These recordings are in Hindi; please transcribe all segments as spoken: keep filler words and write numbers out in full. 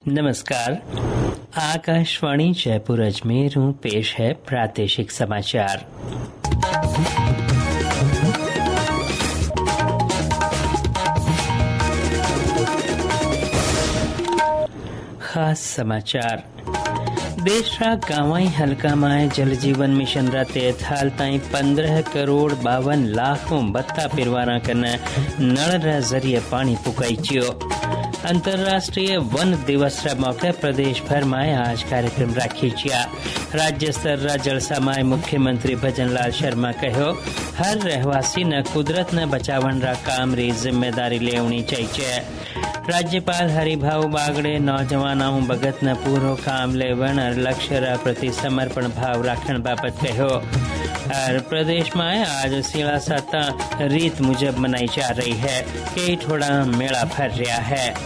नमस्कार। आकाशवाणी जयपुर अजमेर हूँ, पेश है प्रादेशिक समाचार। खास समाचार। देशरा गांवाई हलका में जल जीवन मिशन रा तहत हाल ताईं पंद्रह करोड़ बावन लाख बत्ता पिरवारा कने नल रा जरिए पानी पुकाईच्यो। अंतर्राष्ट्रीय वन दिवस रा मौके प्रदेश भर में आज कार्यक्रम राखी जिया। राज्य स्तर रा जलसा में मुख्यमंत्री भजनलाल शर्मा कहो, हर रहवासी ने कुदरत ने बचावन रा काम री जिम्मेदारी लेवनी चाहिए। राज्यपाल हरिभाऊ बागड़े नौजवानों बगत न पूरो काम लेवन और लक्ष्य रा प्रति समर्पण भाव राखण बाबत कहो। और प्रदेश में आज सीला साता रीत मुजब मनाई जा रही है। कई थोड़ा मेला भर रहा है।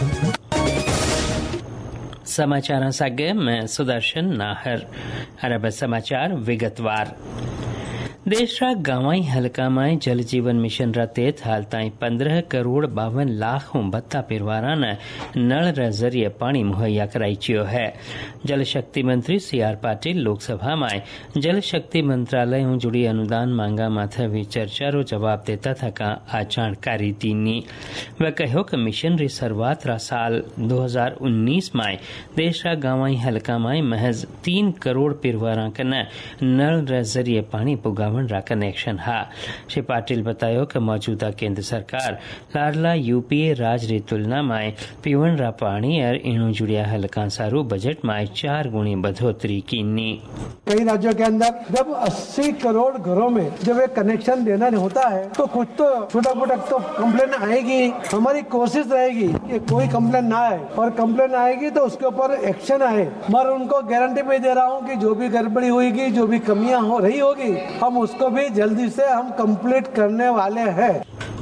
समाचार सागे मैं सुदर्शन नाहर। अरब समाचार विगतवार। देशरा गांवाई हलका में जल जीवन मिशन रा तहत हाल ताईं पंद्रह करोड़ बावन लाख बत्ता पिरवारा ने नल रा जरिए पानी मुहैया कराईच्यो है। जल शक्ति मंत्री सी आर पाटिल लोकसभा में जल शक्ति मंत्रालय हूँ जुड़ी अनुदान मांगा माथे भी चर्चा रो जवाब देता था का आ जानकारी दीनी। वह कहो कि मिशन री शुरुआत रा साल दो हजार उन्नीस में देशरा गांवाई हलका में महज तीन करोड़ पिरवारा कने नल रा जरिए पानी पुगावन रा कनेक्शन हा। श्री पाटिल बतायो कि मौजूदा केंद्र सरकार लाडला यूपीए राज री तुलना में पीवन रा पानी और इणु जुड़िया हलका सारू बजट में चार गुणी बढ़ोतरी कीनी। कई राज्यों के अंदर जब अस्सी करोड़ घरों में जब एक कनेक्शन देना होता है तो कुछ तो छोटा मोटा तो कंप्लेन आएगी। हमारी कोशिश रहेगी कि कोई कंप्लेन ना आए, और कंप्लेन आएगी तो उसके ऊपर एक्शन आए। मैं उनको गारंटी भी दे रहा हूँ कि जो भी गड़बड़ी होगी, जो भी कमियां हो रही होगी, हम उसको भी जल्दी से हम कंप्लीट करने वाले हैं।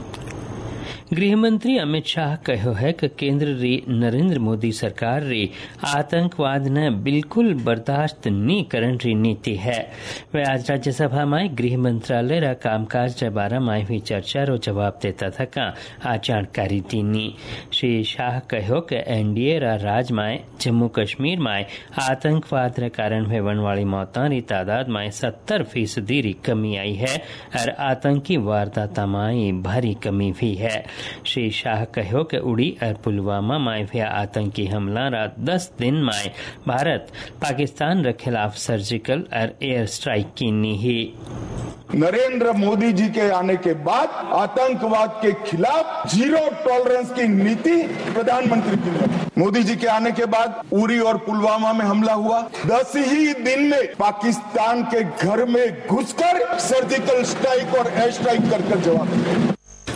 गृह मंत्री अमित शाह कहो है कि केंद्र री नरेंद्र मोदी सरकार री आतंकवाद ने बिल्कुल बर्दाश्त नहीं करन री नीति है। वह आज राज्यसभा में गृह मंत्रालय रा कामकाज के बारे में हुई चर्चा रो जवाब देता था का आ जानकारी दीनी। श्री शाह कहो कि एनडीए रा राज में जम्मू कश्मीर में आतंकवाद रे कारण होवन वाली मौतां री तादाद में सत्तर फीसदी री कमी आई है और आतंकी वारदाता में भारी कमी भी है। श्री शाह कहो कि उड़ी और पुलवामा में हुआ आतंकी हमला रात दस दिन में भारत पाकिस्तान के खिलाफ सर्जिकल और एयर स्ट्राइक की ही। नरेंद्र मोदी जी के आने के बाद आतंकवाद के खिलाफ जीरो टॉलरेंस की नीति प्रधानमंत्री की। मोदी जी के आने के बाद उरी और पुलवामा में हमला हुआ, दस ही दिन में पाकिस्तान के घर में घुसकर सर्जिकल स्ट्राइक और एयर स्ट्राइक कर कर जवाब दिया।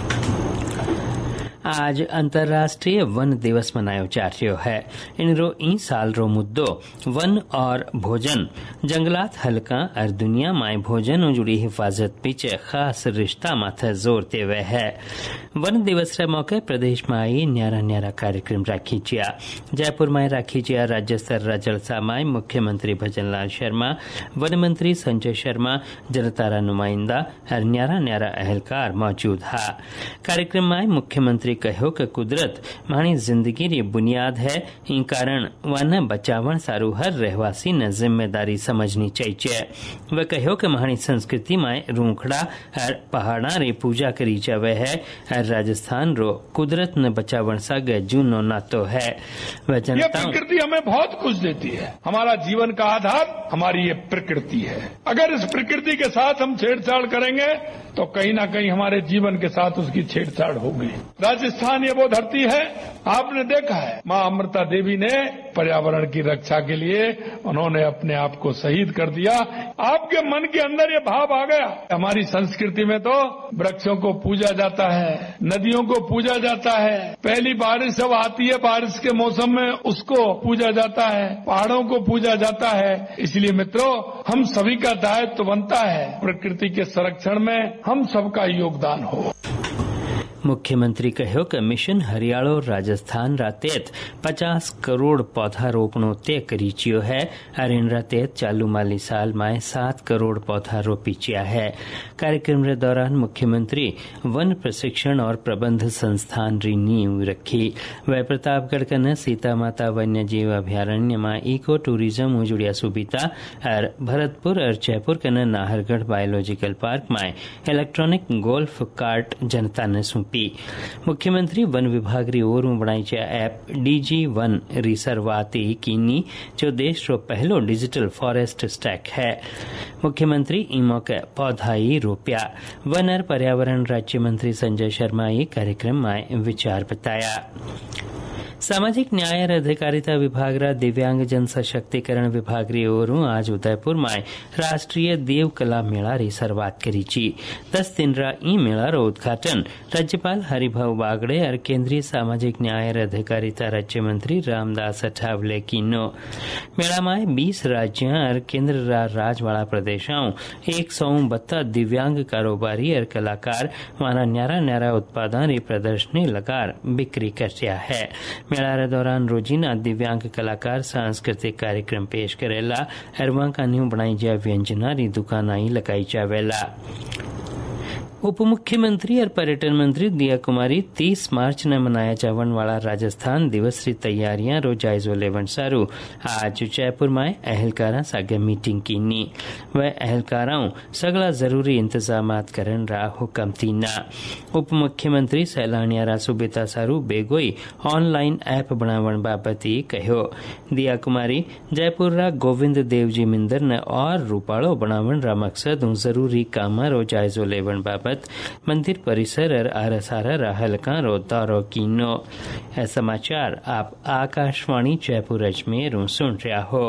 आज अंतर्राष्ट्रीय वन दिवस मनायो जा रह्यो है। इन रो ई साल रो मुद्दो वन और भोजन, जंगलात हलका और दुनिया में भोजन और जुड़ी हिफाजत पीछे खास रिश्ता माथे जोर देवे है। वन दिवस रे मौके प्रदेश में आई न्यारा न्यारा कार्यक्रम राखी जिया। जयपुर में राखी जिया राज्य स्तर रा जलसा में मुख्यमंत्री भजनलाल शर्मा, वन मंत्री संजय शर्मा, जनता रा नुमाइंदा और न्यारा न्यारा अहलकार मौजूद हा। कार्यक्रम में मुख्यमंत्री कहो कि कुदरत मानी जिंदगी री बुनियाद है। इन कारण वन बचावन सारू हर रहवासी ने जिम्मेदारी समझनी चाहिए। वह कहो कि महानी संस्कृति में रूखड़ा और पहाड़ा री पूजा करी जावे है और राजस्थान रो कुदरत ने बचावन सागे जूनो नातो है। वह जनता ये प्रकृति हमें बहुत कुछ देती है। हमारा जीवन का आधार हमारी ये प्रकृति है। अगर इस प्रकृति के साथ हम छेड़छाड़ करेंगे तो कहीं ना कहीं हमारे जीवन के साथ उसकी छेड़छाड़ होगी। राजस्थान ये वो धरती है, आपने देखा है माँ अमृता देवी ने पर्यावरण की रक्षा के लिए उन्होंने अपने आप को शहीद कर दिया। आपके मन के अंदर ये भाव आ गया। हमारी संस्कृति में तो वृक्षों को पूजा जाता है, नदियों को पूजा जाता है, पहली बारिश जब आती है बारिश के मौसम में उसको पूजा जाता है, पहाड़ों को पूजा जाता है। इसलिए मित्रों, हम सभी का दायित्व बनता है प्रकृति के संरक्षण में हम सबका योगदान हो। मुख्यमंत्री कहो कि मिशन हरियाणो राजस्थान रातेत पचास करोड़ पौधा रोपणो तय करी चियो है और इन रातेत चालू माली साल में सात करोड़ पौधा रोपी चिया है। कार्यक्रम के दौरान मुख्यमंत्री वन प्रशिक्षण और प्रबंध संस्थान री नींव रखी। वह प्रतापगढ़ कन सीता माता वन्य जीव अभ्यारण्य में इको टूरिज्म जुड़िया सुविधा और भरतपुर और जयपुर कन नाहरगढ़ बायोलॉजिकल पार्क में इलेक्ट्रॉनिक गोल्फ कार्ट जनता ने सौंपी। मुख्यमंत्री वन विभाग री ओर बनाई ऐप डीजी वन री शुरुआत कीनी जो देश रो पहलो डिजिटल फॉरेस्ट स्टैक है। मुख्यमंत्री ई मौके पौधा ही रोप्या। वन और पर्यावरण राज्य मंत्री संजय शर्मा ये कार्यक्रम में विचार बताया। सामाजिक न्याय और अधिकारिता विभाग रा दिव्यांग जन सशक्तिकरण विभाग री ओर आज उदयपुर में राष्ट्रीय देव कला मेला री शुरुआत करी ची। दस दिन रा ई मेला रो उद्घाटन राज्यपाल हरिभाऊ बागड़े और केंद्रीय सामाजिक न्याय और अधिकारिता राज्य मंत्री रामदास अठावले कीनो। मेला में बीस राज्य और केंद्र रा राज वाला प्रदेशों एक सौ बत्ता दिव्यांग कारोबारी और कलाकार वाला न्यारा न्यारा उत्पादन री प्रदर्शनी लगार बिक्री कर है। मेला रे दौरान रोजीना दिव्यांग कलाकार सांस्कृतिक कार्यक्रम पेश करेला और वहां का न्यू बनाई जा व्यंजना री दुकानाई लगाई जावेला। उप मुख्यमंत्री और पर्यटन मंत्री दिया कुमारी तीस मार्च न मनाया जावन वाला राजस्थान दिवस री तैयारियां रो जायजो लेवन सारू आज जयपुर में अहलकारा सागे मीटिंग कीनी। वह अहलकाराओं सगला जरूरी इंतजामात करन रा हुक्म तीना। उप मुख्यमंत्री सैलानियारा सुबेता सारू बेगोई ऑनलाइन ऐप बनावन बाबत ही कहो। दिया कुमारी जयपुर रा गोविंद देव जी मंदिर ने और रूपाड़ो बनावन रा मकसद जरूरी काम रो जायजो लेवन बाबत मंदिर परिसर और आरसारा रहल का रो दौरो कीनो। समाचार आप आकाशवाणी जयपुर अजमेर सुन रहा हो।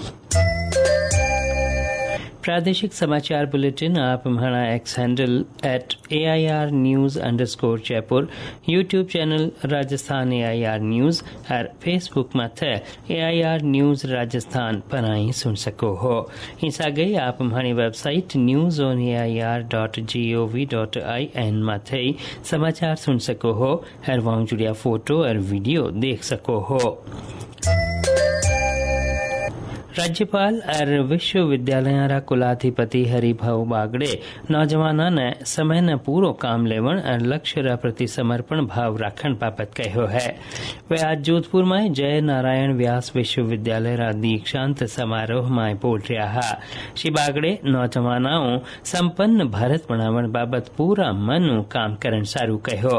प्रादेशिक समाचार बुलेटिन आप हमारा X handle at A I R news underscore Jaipur, YouTube channel Rajasthan A I R news और फेसबुक मथे A I R news Rajasthan पर आई सुन सको हो। इस आगे आप हमारी website news on A I R dot G O V dot I N मथे समाचार सुन सको हो और वहाँ जुड़िया फोटो और वीडियो देख सको हो। राज्यपाल और विश्वविद्यालय कुलाधिपति हरिभाऊ बागड़े नौजवाना ने समय न पूरो काम लेवन और लक्ष्य रा प्रति समर्पण भाव राखण बाबत कहो है। वे आज जोधपुर में जय नारायण व्यास विश्वविद्यालय रा दीक्षांत समारोह में बोल रहा। श्री बागड़े नौजवानाओं संपन्न भारत बनावन बाबत पूरा मन काम करन सारू कहो।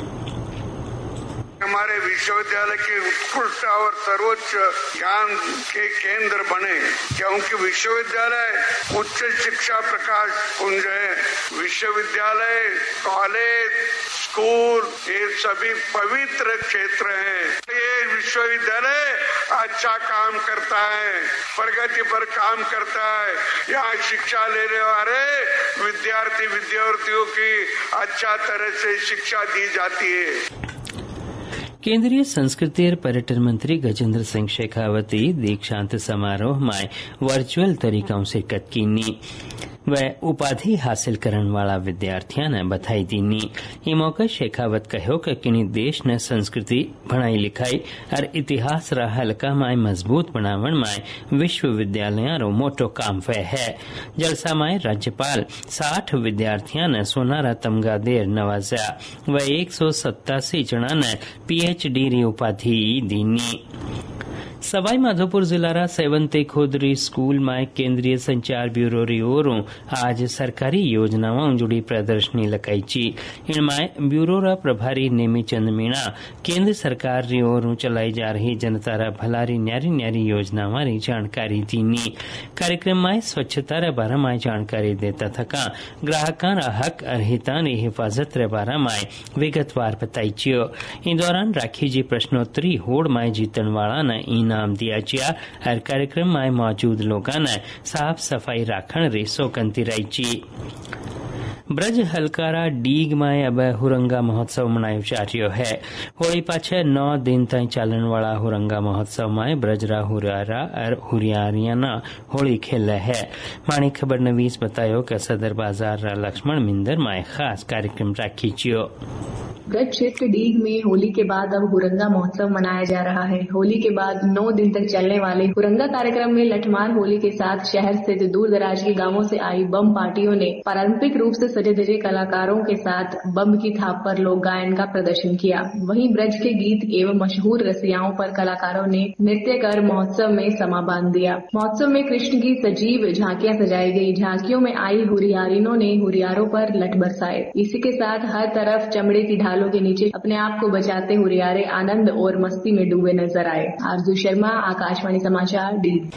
हमारे विश्वविद्यालय के उत्कृष्ट और सर्वोच्च ज्ञान के केंद्र बने, क्योंकि विश्वविद्यालय उच्च शिक्षा प्रकाश पुंज है। विश्वविद्यालय, कॉलेज, स्कूल ये सभी पवित्र क्षेत्र हैं। ये विश्वविद्यालय अच्छा काम करता है, प्रगति पर काम करता है। यहाँ शिक्षा लेने वाले विद्यार्थी विद्यार्थियों की अच्छा तरह से शिक्षा दी जाती है। केंद्रीय संस्कृति और पर्यटन मंत्री गजेंद्र सिंह शेखावती दीक्षांत समारोह में वर्चुअल तरीकों से शिरकत कीनी। वह उपाधि हासिल करने वाला विद्यार्थियों ने बधाई दीनी। ये मौका शेखावत कहो कि किन्हीं देश ने संस्कृति, पढ़ाई लिखाई और इतिहास रा हल्का में मजबूत बनावन में विश्वविद्यालय रो मोटो काम वे है। जलसा में राज्यपाल साठ विद्यार्थियों ने सोनारा तमगा देर नवाजा। वह एक सौ सत्तासी जना ने पीएचडी री उपाधि दीनी। सवाई माधोपुर जिला रा सेवंती खोदरी स्कूल में केंद्रीय संचार ब्यूरो री ओरों आज सरकारी योजनाओं जुड़ी प्रदर्शनी लगाई ची। इनमें ब्यूरो रा प्रभारी नेमी चंद मीणा केंद्र सरकार री ओरों चलाई जा रही जनता रा भलारी न्यारी न्यारी योजनाओं री जानकारी दीनी। कार्यक्रम में स्वच्छता रे बारे में जानकारी देता थका ग्राहकों रा हक और हितां री हिफाजत रे बारे में विगतवार बताई चियो। इन दौरान राखी जी प्रश्नोत्तरी होड़ में जीतन वाला ने नाम दिया गया और कार्यक्रम में मौजूद लोगों ने साफ सफाई राखण री सोकंती रही ची। ब्रज हलकारा डीग में अब हुरंगा महोत्सव मनायो जा रह्यो है। होली पाछे नौ दिन ताईं चालन वाला हुरंगा महोत्सव में ब्रजरा हुरियारा और हुरियारियाना होली खेल है। माणी खबर नवीस बतायो कि सदर बाजार लक्ष्मण मिंदर में खास कार्यक्रम राखी चियो। ब्रज क्षेत्र डीग में होली के बाद अब हुरंगा महोत्सव मनाया जा रहा है। होली के बाद नौ दिन तक चलने वाले हुरंगा कार्यक्रम में लठमार होली के साथ शहर स्थित दूर दराज के गांवों से आई बम पार्टियों ने पारंपरिक रूप से सजे धजे कलाकारों के साथ बम की थाप पर लोक गायन का प्रदर्शन किया। वहीं ब्रज के गीत एवं मशहूर रसियाओं पर कलाकारों ने नृत्य कर महोत्सव में समा बांध दिया। महोत्सव में कृष्ण की सजीव झांकियां सजाई गई। झांकियों में आई हुरियारिनों ने हुरियारों पर लठ बरसाए। इसी के साथ हर तरफ चमड़े की ढालों के नीचे अपने आप को बचाते हुरियारे आनंद और मस्ती में डूबे नजर आए। आरजू शर्मा, आकाशवाणी समाचार, डीग।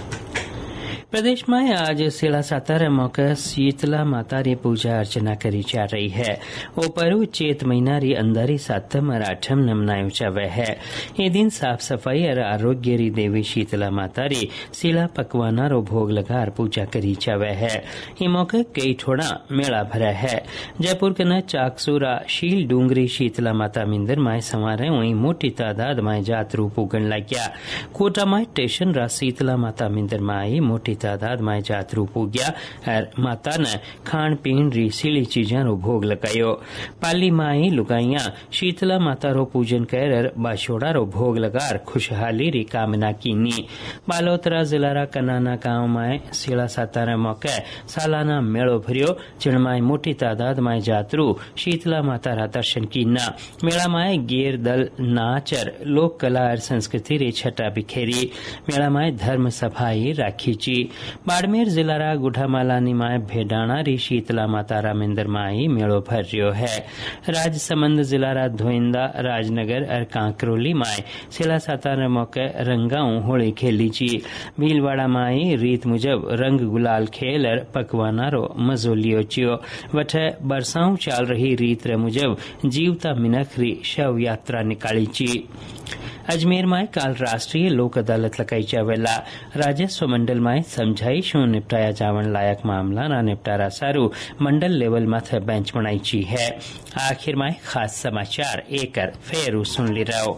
प्रदेश में आज सेला सातारा मौके शीतला माता री पूजा अर्चना करी जा रही है। ओ परु चेत महीना री अंधारी सातम और आठम न मनायो जावे है। ये दिन साफ सफाई और आरोग्य री देवी शीतला माता री सीला पकवाना रो भोग लगार पूजा करी जावे है। ये मौके कई ठोड़ा मेला भरा है। जयपुर के न चाकसूरा शील डूंगरी शीतला माता मंदिर में सवारे वही मोटी तादाद में जातरू पुगण लाग्या। कोटा में स्टेशन रा शीतला माता मंदिर में आई मोटी तादाद में जातरू पूग्या और माता ने खाण पीण री सीली चीजा रो भोग लगायो। पाली माई लुगाइया शीतला माता रो पूजन कर बाशोड़ा रो भोग लगार खुशहाली री कामना कीनी। बालोतरा जिला रा कनाना गांव में सेला सातारा मौके सालाना मेड़ो भरियो, जिनमें मोटी तादाद में जातरू शीतला माता रा दर्शन कीना। मेला में गेर दल नाचर लोक कला और संस्कृति री छटा बिखेरी। मेला में धर्म सभाई राखी ची। बाड़मेर जिला रा गुठामालानी माय भेडाणा री शीतला माता रा मंदिर माई मेड़ो भर रह्यो है। राजसमंद जिला रा धोइंदा, राजनगर और कांकरोली माय सेला सातारा मौके रंगाऊ होली खेली ची। भीलवाड़ा माई रीत मुजब रंग गुलाल खेल और पकवाना रो मजो लियो चियो। वठे बरसाऊ चाल रही रीत रे मुजब जीवता मिनखरी शव यात्रा निकाली ची। अजमेर में काल राष्ट्रीय लोक अदालत लगाई जावेला। राजस्व मंडल में समझाइश निपटाया जावन लायक मामला ना निपटारा सारू मंडल लेवल माथे बेंच बनाई ची है। आखिर में खास समाचार एकर फेरू सुन ली रहो।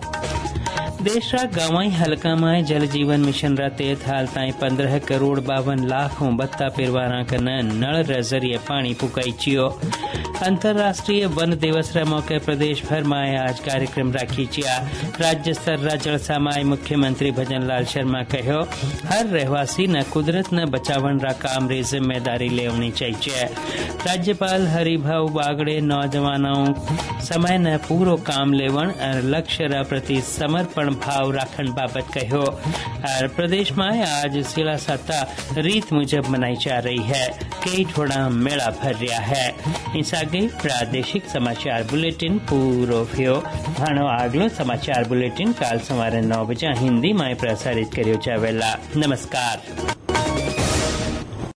देश रा गांवाई हलका में जल जीवन मिशन रा तहत हाल ताई पंद्रह करोड़ बावन लाख बत्ता पिरवारा कने नल रे जरिए पानी पुकाई चियो। अंतर्राष्ट्रीय वन दिवस रे मौके प्रदेश भर में आज कार्यक्रम राखी चिया। राज्य स्तर रा जलसा माय मुख्यमंत्री भजन लाल शर्मा कहो, हर रहवासी न कुदरत न बचावन रा काम रे जिम्मेदारी लेवनी चाहिए। राज्यपाल हरिभाऊ बागड़े नौजवानों समय न पूरो काम लेवन और लक्ष्य रा प्रति समर्पण भाव राखण बाबत कहो। और प्रदेश में आज सेला साता रीत मुजब मनाई जा रही है। कई ठोड़ा मेला भर रहा है। इस आगे प्रादेशिक समाचार बुलेटिन पूरो थियो। भाणो आगलो समाचार बुलेटिन काल सवारे नौ बजे हिंदी में प्रसारित करियो जावेला। नमस्कार।